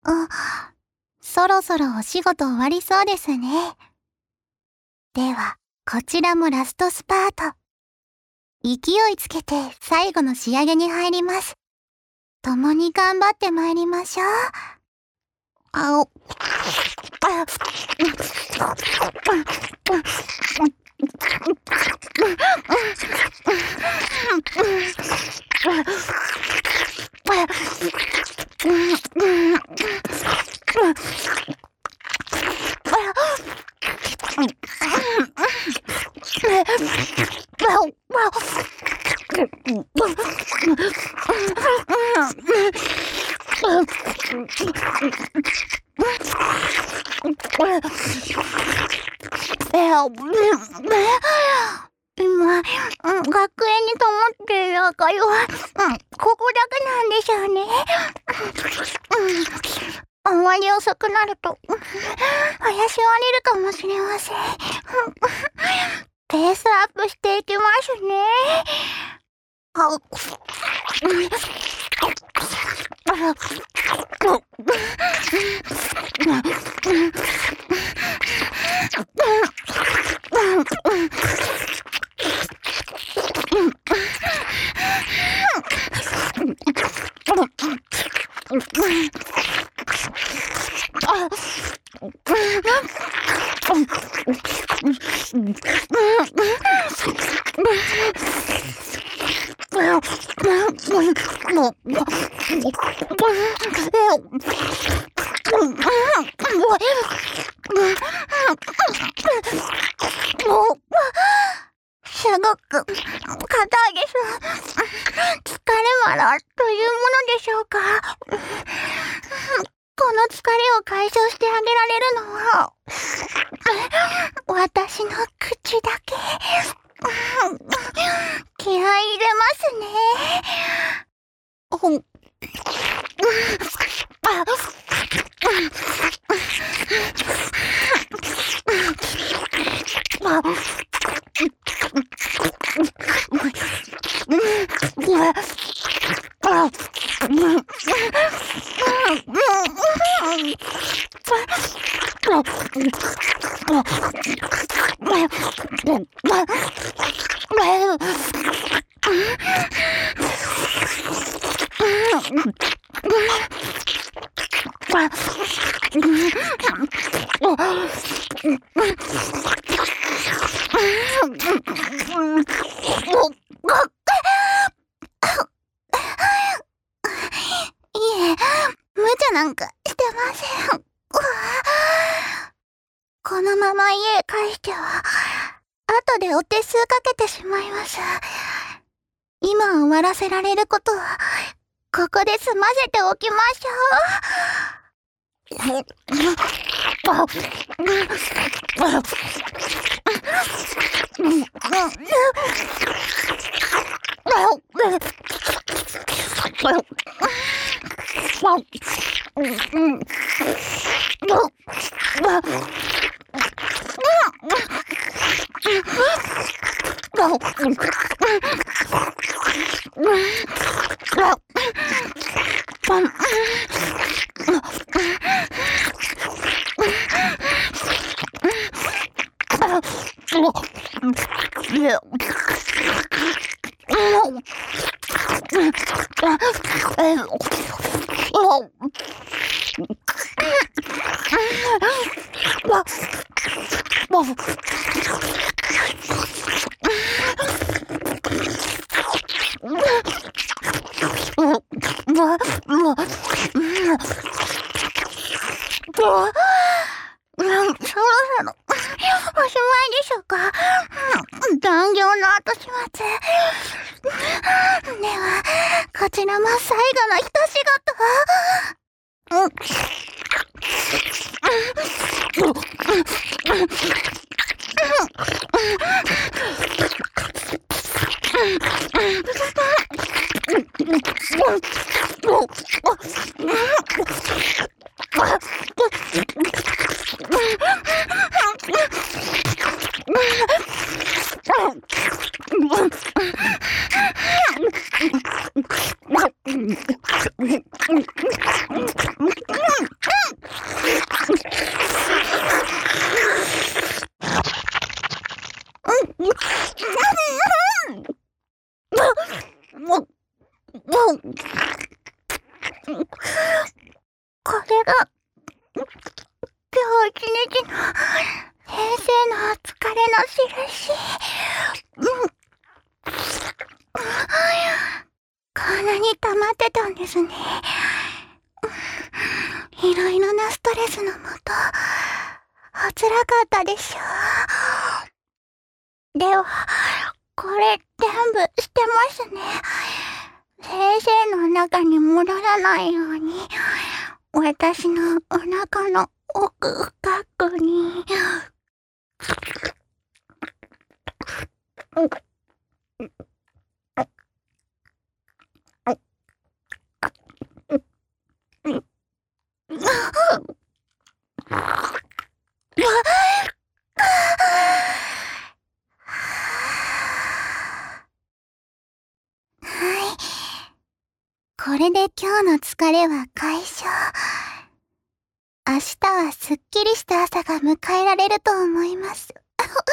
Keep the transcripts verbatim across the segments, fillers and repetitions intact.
あ、そろそろお仕事終わりそうですね。では、こちらもラストスパート。勢いつけて最後の仕上げに入ります。共に頑張ってまいりましょう。あお。今、学園に灯っている明かりは、ここだけなんでしょうね。あまり遅くなると、林割れるかもしれません。ペースアップしていきますね。あすごく硬いです。疲れ笑というものでしょうか。この疲れを解消してあげられるのは私の口だけ。気合い入れますね。なんかしてません。このまま家へ帰しては後でお手数かけてしまいます。今終わらせられることはここで済ませておきましょう。おしまいでしょうか。残業の後始末。ではこちらも最後の一仕事。 これが、今日一日の先生のお疲れの印。うん。こんなに溜まってたんですね。いろいろなストレスのもと、お辛かったでしょう。では、これ全部捨てますね。先生の中に戻らないように、私のお腹の奥深くに。はい。これで今日の疲れは解消。明日はすっきりした朝が迎えられると思います。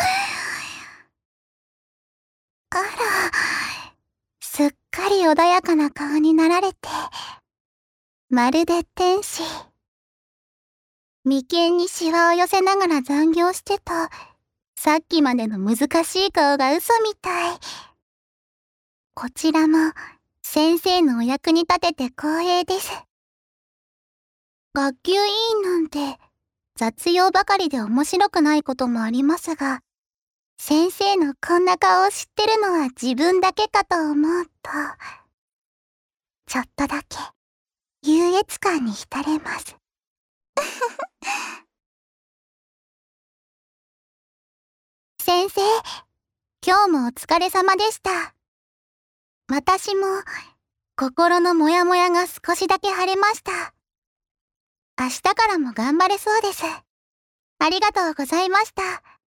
あら、すっかり穏やかな顔になられて、まるで天使。眉間にシワを寄せながら残業してた、さっきまでの難しい顔が嘘みたい。こちらも、先生のお役に立てて光栄です。学級委員なんて、雑用ばかりで面白くないこともありますが、先生のこんな顔を知ってるのは自分だけかと思うと、ちょっとだけ優越感に浸れます。先生、今日もお疲れ様でした。私も心のモヤモヤが少しだけ晴れました。明日からも頑張れそうです。ありがとうございました。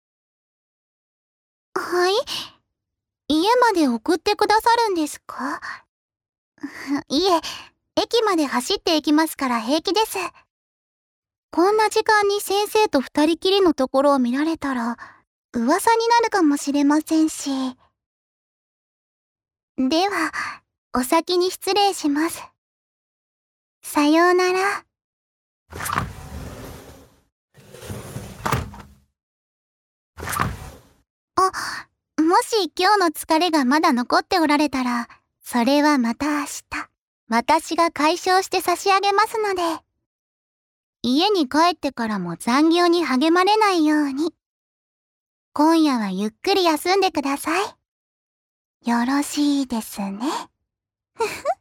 はい？家まで送ってくださるんですか？いえ、駅まで走っていきますから平気です。こんな時間に先生と二人きりのところを見られたら、噂になるかもしれませんし。では、お先に失礼します。さようなら。あ、もし今日の疲れがまだ残っておられたら、それはまた明日、私が解消して差し上げますので。家に帰ってからも残業に励まれないように。今夜はゆっくり休んでください。よろしいですね。ふふ。